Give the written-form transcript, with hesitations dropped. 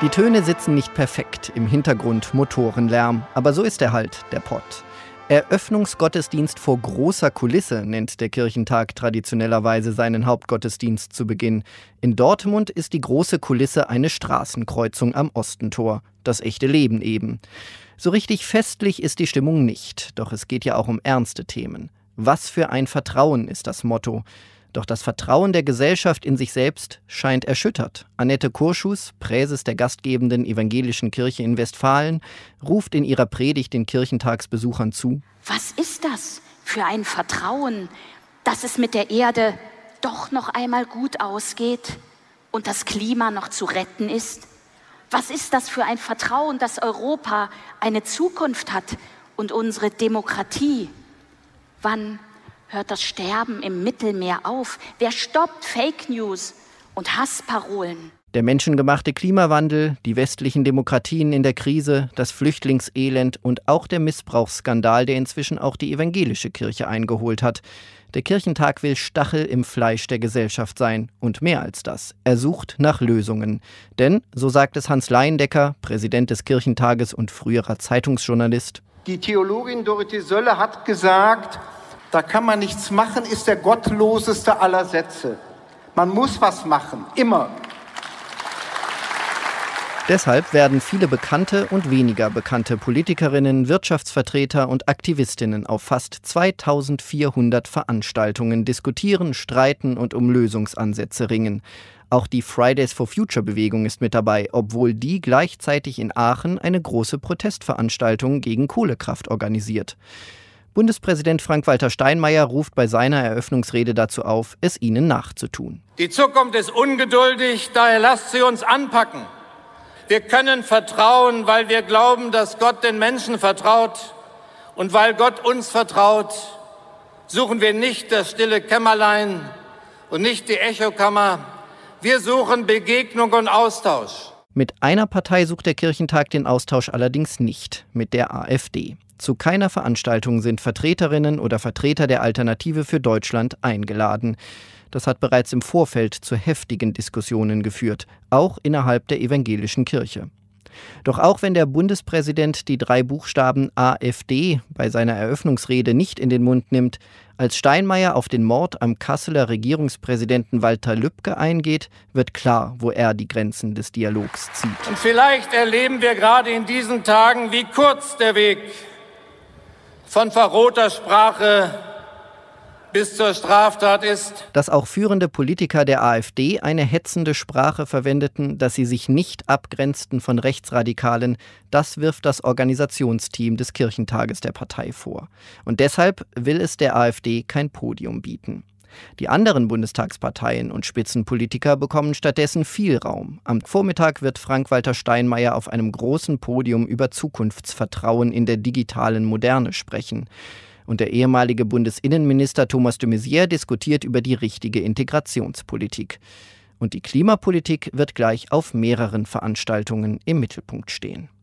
Die Töne sitzen nicht perfekt, im Hintergrund Motorenlärm, aber so ist er halt, der Pott. Eröffnungsgottesdienst vor großer Kulisse nennt der Kirchentag traditionellerweise seinen Hauptgottesdienst zu Beginn. In Dortmund ist die große Kulisse eine Straßenkreuzung am Ostentor, das echte Leben eben. So richtig festlich ist die Stimmung nicht, doch es geht ja auch um ernste Themen. Was für ein Vertrauen ist das Motto. Doch das Vertrauen der Gesellschaft in sich selbst scheint erschüttert. Annette Kurschus, Präses der gastgebenden evangelischen Kirche in Westfalen, ruft in ihrer Predigt den Kirchentagsbesuchern zu: Was ist das für ein Vertrauen, dass es mit der Erde doch noch einmal gut ausgeht und das Klima noch zu retten ist? Was ist das für ein Vertrauen, dass Europa eine Zukunft hat und unsere Demokratie? Wann hört das Sterben im Mittelmeer auf? Wer stoppt Fake News und Hassparolen? Der menschengemachte Klimawandel, die westlichen Demokratien in der Krise, das Flüchtlingselend und auch der Missbrauchsskandal, der inzwischen auch die evangelische Kirche eingeholt hat. Der Kirchentag will Stachel im Fleisch der Gesellschaft sein. Und mehr als das. Er sucht nach Lösungen. Denn, so sagt es Hans Laiendecker, Präsident des Kirchentages und früherer Zeitungsjournalist: Die Theologin Dorothee Sölle hat gesagt, da kann man nichts machen, ist der gottloseste aller Sätze. Man muss was machen, immer. Deshalb werden viele bekannte und weniger bekannte Politikerinnen, Wirtschaftsvertreter und Aktivistinnen auf fast 2400 Veranstaltungen diskutieren, streiten und um Lösungsansätze ringen. Auch die Fridays for Future Bewegung ist mit dabei, obwohl die gleichzeitig in Aachen eine große Protestveranstaltung gegen Kohlekraft organisiert. Bundespräsident Frank-Walter Steinmeier ruft bei seiner Eröffnungsrede dazu auf, es ihnen nachzutun. Die Zukunft ist ungeduldig, daher lasst sie uns anpacken. Wir können vertrauen, weil wir glauben, dass Gott den Menschen vertraut. Und weil Gott uns vertraut, suchen wir nicht das stille Kämmerlein und nicht die Echokammer. Wir suchen Begegnung und Austausch. Mit einer Partei sucht der Kirchentag den Austausch allerdings nicht, mit der AfD. Zu keiner Veranstaltung sind Vertreterinnen oder Vertreter der Alternative für Deutschland eingeladen. Das hat bereits im Vorfeld zu heftigen Diskussionen geführt, auch innerhalb der evangelischen Kirche. Doch auch wenn der Bundespräsident die 3 Buchstaben AfD bei seiner Eröffnungsrede nicht in den Mund nimmt, als Steinmeier auf den Mord am Kasseler Regierungspräsidenten Walter Lübcke eingeht, wird klar, wo er die Grenzen des Dialogs zieht. Und vielleicht erleben wir gerade in diesen Tagen, wie kurz der Weg von verrohter Sprache bis zur Straftat ist. Dass auch führende Politiker der AfD eine hetzende Sprache verwendeten, dass sie sich nicht abgrenzten von Rechtsradikalen, das wirft das Organisationsteam des Kirchentages der Partei vor. Und deshalb will es der AfD kein Podium bieten. Die anderen Bundestagsparteien und Spitzenpolitiker bekommen stattdessen viel Raum. Am Vormittag wird Frank-Walter Steinmeier auf einem großen Podium über Zukunftsvertrauen in der digitalen Moderne sprechen. Und der ehemalige Bundesinnenminister Thomas de Maizière diskutiert über die richtige Integrationspolitik. Und die Klimapolitik wird gleich auf mehreren Veranstaltungen im Mittelpunkt stehen.